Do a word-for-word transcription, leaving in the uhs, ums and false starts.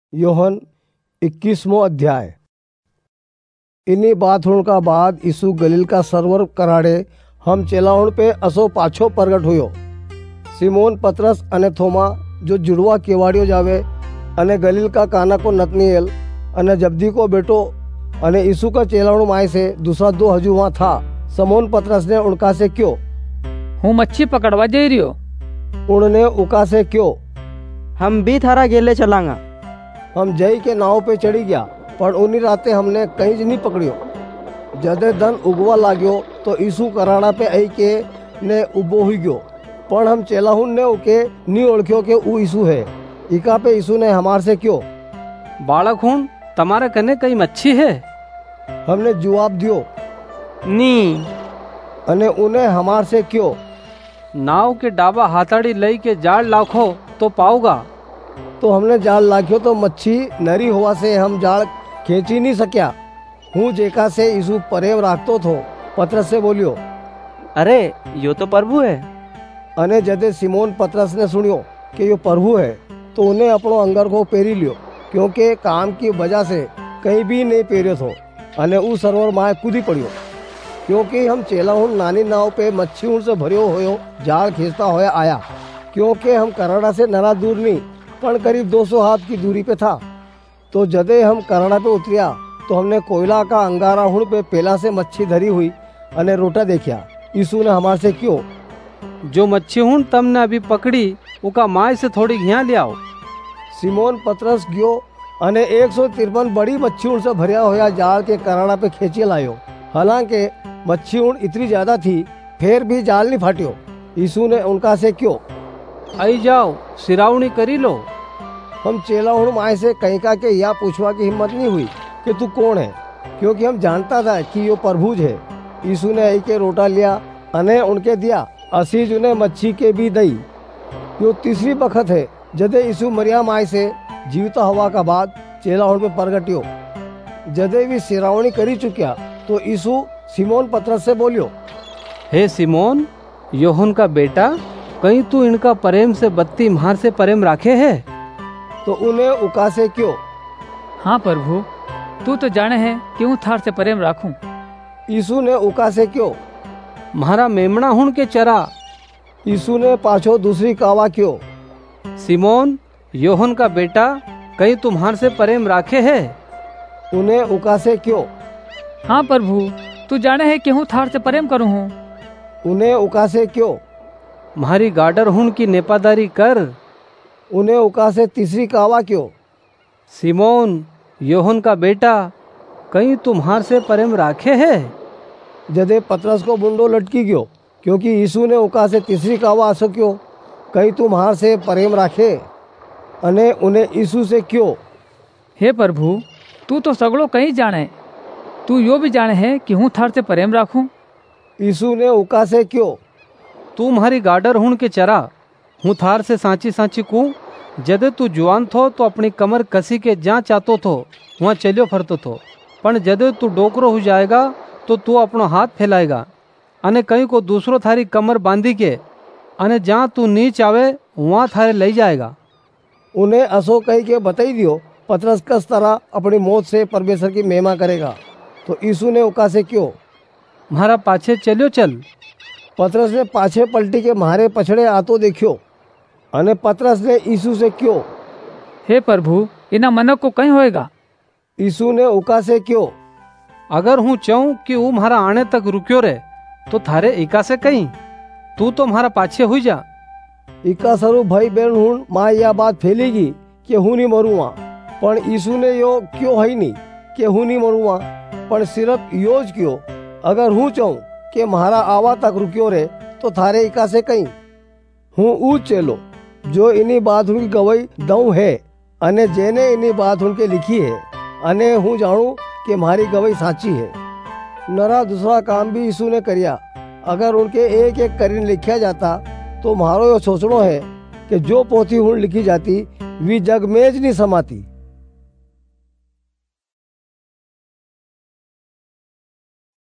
योहन इक्कीसवां अध्याय। इन्हीं बातों का बाद यीशु गलील का सरोवर कराड़े हम चेलाउण पे असो पाछो प्रगट हुयो। सिमोन पतरस अने थोमा जो जुड़वा केवाड़ियो जावे अने गलील का काना को नतनिएल अने जब्दी को बेटो अने यीशु का चेलाउण माय से दूसरा दो हजू वहाँ था। समोन पतरस ने उनका से क्यों हूँ मच्छी पकड़वा जा रही हो। उन्होंने उका से क्यों हम भी थारा गेले चलांगा। हम जय के नाव पे चढ़ी गया पर उन्हीं राते हमने कहीं नहीं पकड़ियो। जदे धन उगवा लाग्यो तो यीशु कराड़ा पे आई के ने उबो हुई गयो पण हम चेलाहुन ने उके नी ओळख्यो के ऊ यीशु है। इका पे यीशु ने हमार से क्यों बालक हूँ तुम्हारे कने कई मच्छी है। हमने जवाब दियो नी। अने उन्हें हमार से क्यों नाव के डाबा हाथाड़ी लई के जाल लाखो तो पाऊगा। तो हमने जाल लाख्यो तो मच्छी नरी हुआ से हम जाल खींची नहीं सक्या। हूँ जेका से यीशु परेव राखतो थो पतरस से बोलियो अरे यो तो प्रभु है। अने जदे सिमोन पतरस ने सुनियो कि यो प्रभु है तो उन्हें अपनो अंगर को पेरी लियो क्योंकि काम की वजह से कहीं भी नहीं पेरियो थो अने ऊ सरोवर माए कूदी पड़ियो क्योंकि हम चेलाहुन नानी नाव पे मच्छी से भरियो होयो जाल खींचता होया आया क्योंकि हम कराड़ा से नरा दूर नहीं पण करीब दो सौ हाथ की दूरी पे था। तो जदे हम कराड़ा पे उतरिया तो हमने कोयला का अंगारा हुण पे पेला से मच्छी धरी हुई अने रोटा देखिया। यीशु ने हमारे से क्यों जो मच्छी हूँ तमने अभी पकड़ी उका माय से थोड़ी घिया ले आओ। सिमोन पतरस गयो अने एक सौ तिरपन बड़ी मच्छी से भरिया होया जाल के कराड़ा पे खेची लायो। हालांकि मच्छी ऊँट इतनी ज्यादा थी फिर भी जाल नहीं फाटियो। यीशु ने उनका से क्यों आई जाओ सिरावनी करी लो। हम चेलाहुण माय से कहीं का के या पूछवा की हिम्मत नहीं हुई कि तू कौन है क्योंकि हम जानता था कि यो प्रभुज है। यीशु ने आई के रोटा लिया अने उनके दिया असीज उन्हें मच्छी के भी दई। यो तीसरी बखत है जदे यीशु मरिया माय से जीवता हवा का बाद चेलाहुण पे प्रगटियो। जदे भी सिरावनी करी चुकिया तो यीशु सिमोन पतरस से बोलियो हे सिमोन योहन का बेटा कहीं तू इनका प्रेम से बत्ती मार से प्रेम राखे है। तो उन्हें उका से क्यों हाँ प्रभु तू तो जाने है क्यों थार से प्रेम राखूं। यीशु ने उका से क्यों म्हारा मेमना हुण के चरा। यीशु ने पाछो दूसरी कावा क्यों सिमोन योहन का बेटा कहीं तुम्हार से प्रेम राखे है। उन्हें उका से क्यों हाँ प्रभु तू जाने है क्यों थार से प्रेम करूँ हूँ। उन्हें उका से क्यों म्हारी गाडर हुण की नेपादारी कर। उन्हें उका से तीसरी कावा क्यों सिमोन योहन का बेटा कहीं तुम्हार से प्रेम राखे है। जदे पतरस को बुंडो लटकी गयो क्योंकि यीशु ने उका से तीसरी कावा आसो क्यों कहीं तुम्हार से प्रेम राखे। अने उन्हें यीशु से क्यों हे प्रभु तू तो सगड़ो कहीं जाने तू यो भी जाने है कि हूँ थार से प्रेम राखूं। यीशु ने उका से क्यों तू म्हारी गाडर हुण के चरा। हूँ थार से सांची सांची कू जदे तू जुआन थो तो अपनी कमर कसी के जहाँ चाहतो थो वहाँ चलियो फरतो थो पण जदे तू डोकरो हो जाएगा तो तू अपनो हाथ फैलाएगा अने कहीं को दूसरो थारी कमर बांधी के अने जहाँ तू नीच आवे वहाँ थारे लई जाएगा। उन्हें असो कही के बताई दियो पतरस कस तरह अपनी मौत से परमेश्वर की महिमा करेगा। तो यीशु ने उका से क्यों म्हारा पाछे चलियो चल। पतरस ने पाछे पलटी के म्हारे पछड़े आतो देखियो अने पतरस ने यीशु से क्यों हे प्रभु इना मनक को कहीं होएगा। यीशु ने उका से क्यों अगर हूँ चाहूँ कि वो म्हारा आने तक रुक्यो रे तो थारे इका से कहीं तू तो म्हारा पाछे हुई जा। इका सरू भाई बहन हूँ माँ यह बात फैलेगी कि हूँ नहीं मरूँगा पण यीशु ने यो क्यों है नहीं कि हूँ नहीं मरूँगा पण सिर्फ योज क्यों अगर हूँ चाहूँ कि म्हारा आवा तक रुक्यो रे तो थारे इका से कहीं हूँ ऊ चेलो जो इन्हीं बात की गवाही दऊ है अने जेने इन्हीं बात उनके लिखी है अने हूँ जानू कि म्हारी गवाही साची है। नरा दूसरा काम भी यीशु ने करिया अगर उनके एक एक करीन लिखा जाता तो म्हारो यो सोचनो है कि जो पोथी हुण लिखी जाती वी जग में ज नहीं समाती।